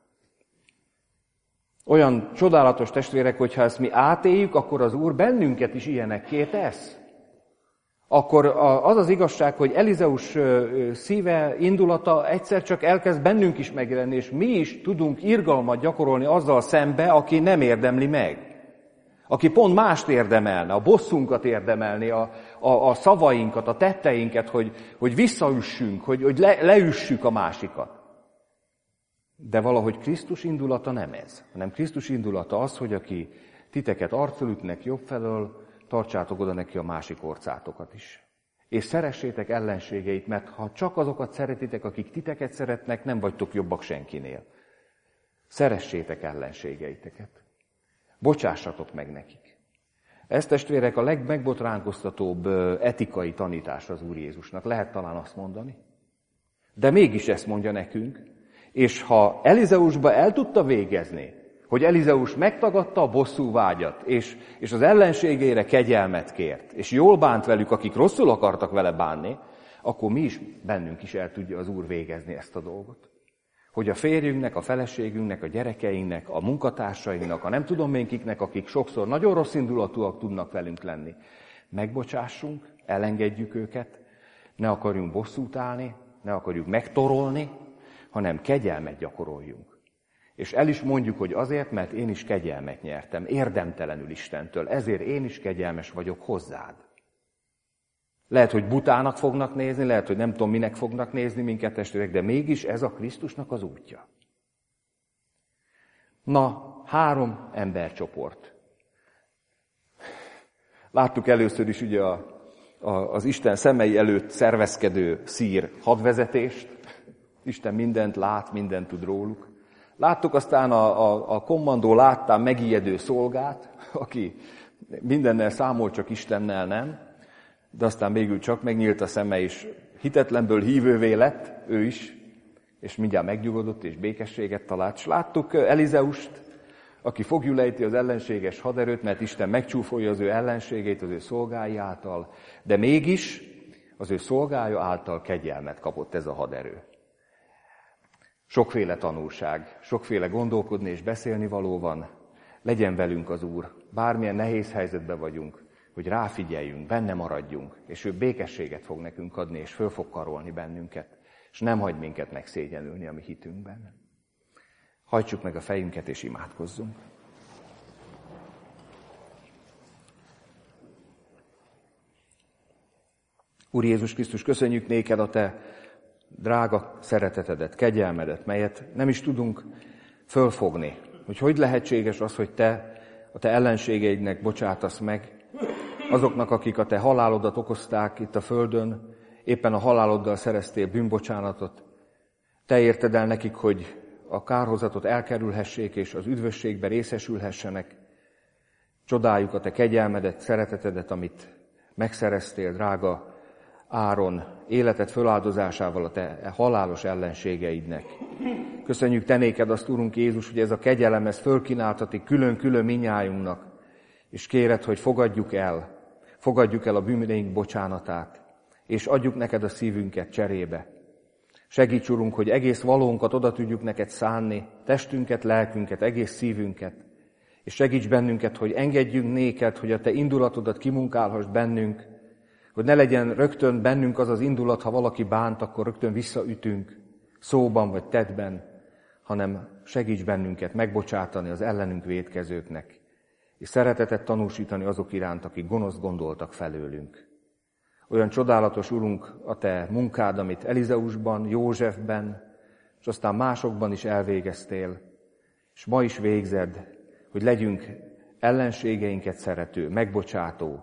Olyan csodálatos, testvérek, hogyha ezt mi átéljük, akkor az Úr bennünket is ilyenekké tesz. Akkor az az igazság, hogy Elizeus szíve, indulata egyszer csak elkezd bennünk is megjelenni, és mi is tudunk irgalmat gyakorolni azzal szembe, aki nem érdemli meg. Aki pont mást érdemelne, a bosszunkat érdemelni, a, a, a szavainkat, a tetteinket, hogy, hogy visszaüssünk, hogy, hogy le, leüssük a másikat. De valahogy Krisztus indulata nem ez, hanem Krisztus indulata az, hogy aki titeket arcfelütnek jobb felől, tartsátok oda neki a másik orcátokat is. És szeressétek ellenségeit, mert ha csak azokat szeretitek, akik titeket szeretnek, nem vagytok jobbak senkinél. Szeressétek ellenségeiteket. Bocsássatok meg nekik. Ez, testvérek, a legmegbotránkoztatóbb etikai tanítás az Úr Jézusnak. Lehet talán azt mondani. De mégis ezt mondja nekünk. És ha Elizeusba el tudta végezni, hogy Elizeus megtagadta a bosszú vágyat, és, és az ellenségére kegyelmet kért, és jól bánt velük, akik rosszul akartak vele bánni, akkor mi is, bennünk is el tudja az Úr végezni ezt a dolgot. Hogy a férjünknek, a feleségünknek, a gyerekeinknek, a munkatársainknak, a nem tudom én kiknek, akik sokszor nagyon rossz indulatúak tudnak velünk lenni, megbocsássunk, elengedjük őket, ne akarjunk bosszút állni, ne akarjuk megtorolni, hanem kegyelmet gyakoroljunk. És el is mondjuk, hogy azért, mert én is kegyelmet nyertem, érdemtelenül Istentől, ezért én is kegyelmes vagyok hozzád. Lehet, hogy butának fognak nézni, lehet, hogy nem tudom, minek fognak nézni minket, testvérek, de mégis ez a Krisztusnak az útja. Na, három embercsoport. Láttuk először is ugye a, a, az Isten szemei előtt szervezkedő szír hadvezetést. Isten mindent lát, mindent tud róluk. Láttuk aztán a, a, a kommandó láttán megijedő szolgát, aki mindennel számol, csak Istennel nem, de aztán végül csak megnyílt a szeme, és hitetlenből hívővé lett ő is, és mindjárt megnyugodott, és békességet talált. És láttuk Elizeust, aki fogjulejti az ellenséges haderőt, mert Isten megcsúfolja az ő ellenségét az ő szolgái által, de mégis az ő szolgája által kegyelmet kapott ez a haderő. Sokféle tanulság, sokféle gondolkodni és beszélni való van. Legyen velünk az Úr, bármilyen nehéz helyzetben vagyunk, hogy ráfigyeljünk, benne maradjunk, és ő békességet fog nekünk adni, és föl fog karolni bennünket, és nem hagy minket megszégyenülni a mi hitünkben. Hajtsuk meg a fejünket, és imádkozzunk. Úr Jézus Krisztus, köszönjük néked a te drága szeretetedet, kegyelmedet, melyet nem is tudunk fölfogni, hogy hogy lehetséges az, hogy te a te ellenségeidnek bocsátasz meg, azoknak, akik a te halálodat okozták itt a földön, éppen a haláloddal szereztél bűnbocsánatot. Te érted el nekik, hogy a kárhozatot elkerülhessék, és az üdvösségbe részesülhessenek. Csodáljuk a te kegyelmedet, szeretetedet, amit megszereztél, drága áron, életed föláldozásával a te halálos ellenségeidnek. Köszönjük te néked azt, Urunk Jézus, hogy ez a kegyelem, ez fölkínáltatik külön-külön minnyájunknak, és kéred, hogy fogadjuk el, fogadjuk el a bűneink bocsánatát, és adjuk neked a szívünket cserébe. Segíts, Urunk, hogy egész valónkat oda tudjuk neked szánni, testünket, lelkünket, egész szívünket, és segíts bennünket, hogy engedjünk néked, hogy a te indulatodat kimunkálhass bennünk, hogy ne legyen rögtön bennünk az az indulat, ha valaki bánt, akkor rögtön visszaütünk, szóban vagy tettben, hanem segíts bennünket megbocsátani az ellenünk vétkezőknek, és szeretetet tanúsítani azok iránt, akik gonoszt gondoltak felőlünk. Olyan csodálatos, Urunk, a te munkád, amit Elizeusban, Józsefben, és aztán másokban is elvégeztél, és ma is végzed, hogy legyünk ellenségeinket szerető, megbocsátó,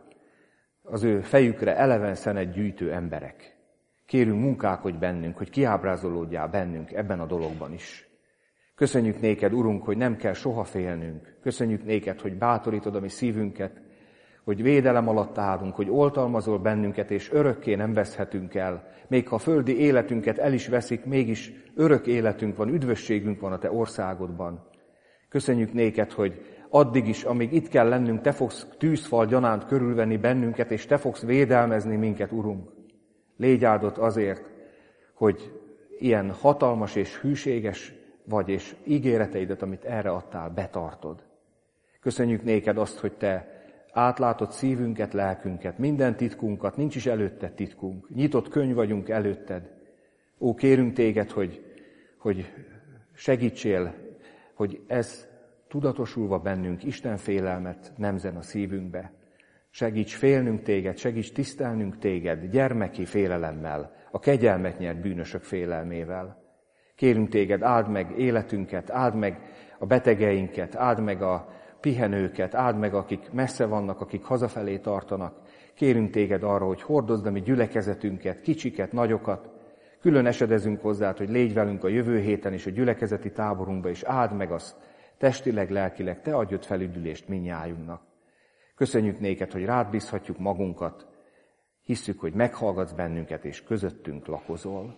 az ő fejükre eleven szenet gyűjtő emberek. Kérünk, munkálkodj bennünk, hogy kiábrázolódjál bennünk ebben a dologban is. Köszönjük néked, Urunk, hogy nem kell soha félnünk. Köszönjük néked, hogy bátorítod a mi szívünket, hogy védelem alatt állunk, hogy oltalmazol bennünket, és örökké nem veszhetünk el. Még ha a földi életünket el is veszik, mégis örök életünk van, üdvösségünk van a te országodban. Köszönjük néked, hogy addig is, amíg itt kell lennünk, te fogsz tűzfal gyanánt körülvenni bennünket, és te fogsz védelmezni minket, Urunk. Légy áldott azért, hogy ilyen hatalmas és hűséges vagy, és ígéreteidet, amit erre adtál, betartod. Köszönjük néked azt, hogy te átlátod szívünket, lelkünket, minden titkunkat, nincs is előtted titkunk. Nyitott könyv vagyunk előtted. Ó, kérünk téged, hogy, hogy segítsél, hogy ez tudatosulva bennünk, Isten félelmet nemzen a szívünkbe. Segíts félnünk téged, segíts tisztelnünk téged, gyermeki félelemmel, a kegyelmet nyert bűnösök félelmével. Kérünk téged, áld meg életünket, áld meg a betegeinket, áld meg a pihenőket, áld meg, akik messze vannak, akik hazafelé tartanak. Kérünk téged arra, hogy hordozd a mi gyülekezetünket, kicsiket, nagyokat. Külön esedezünk hozzá, hogy légy velünk a jövő héten is a gyülekezeti táborunkba, és áld meg azt testileg, lelkileg, te adj felüdülést mindnyájunknak. Köszönjük néked, hogy rád bízhatjuk magunkat. Hisszük, hogy meghallgatsz bennünket, és közöttünk lakozol.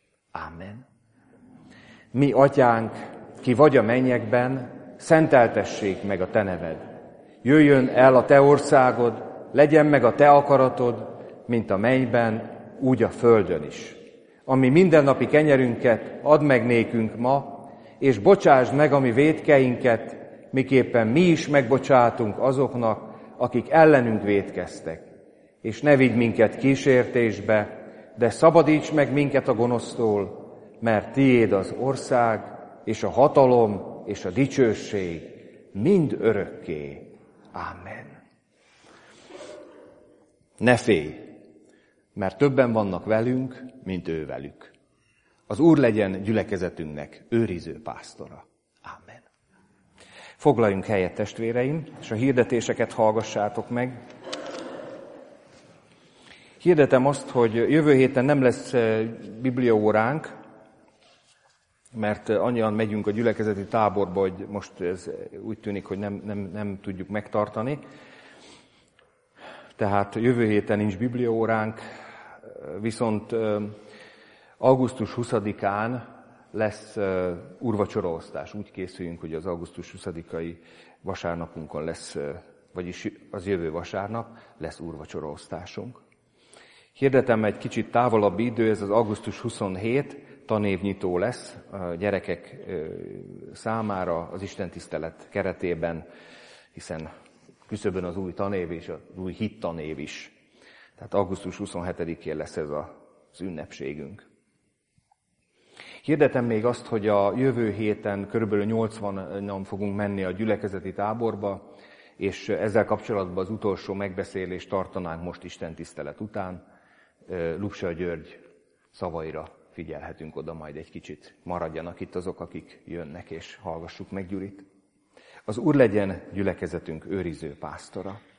Ámen. Mi, atyánk, ki vagy a mennyekben, szenteltessék meg a te neved. Jöjjön el a te országod, legyen meg a te akaratod, mint a mennyben, úgy a földön is. Ami mindennapi kenyerünket add meg nékünk ma, és bocsásd meg a mi vétkeinket, miképpen mi is megbocsátunk azoknak, akik ellenünk vétkeztek. És ne vigy minket kísértésbe, de szabadíts meg minket a gonosztól, mert tiéd az ország, és a hatalom, és a dicsőség mind örökké. Ámen. Ne félj, mert többen vannak velünk, mint ő velük. Az Úr legyen gyülekezetünknek őriző pásztora. Ámen. Foglaljunk helyet, testvéreim, és a hirdetéseket hallgassátok meg. Hirdetem azt, hogy jövő héten nem lesz bibliaóránk, mert annyian megyünk a gyülekezeti táborba, hogy most ez úgy tűnik, hogy nem, nem, nem tudjuk megtartani. Tehát jövő héten nincs bibliaóránk, viszont augusztus huszadikán lesz úrvacsoraosztás. Úgy készüljünk, hogy az augusztus huszadikai vasárnapunkon lesz, vagyis az jövő vasárnap lesz úrvacsoraosztásunk. Hirdetem egy kicsit távolabbi idő, ez az augusztus huszonhét, tanévnyitó lesz a gyerekek számára az istentisztelet keretében, hiszen küszöbön az új tanév és az új hittanév is. Tehát augusztus huszonhetedikén lesz ez az ünnepségünk. Hirdetem még azt, hogy a jövő héten körülbelül nyolcvanan fogunk menni a gyülekezeti táborba, és ezzel kapcsolatban az utolsó megbeszélést tartanánk most istentisztelet után. Lupsa György szavaira figyelhetünk oda majd egy kicsit. Maradjanak itt azok, akik jönnek, és hallgassuk meg Gyurit. Az Úr legyen gyülekezetünk őriző pásztora.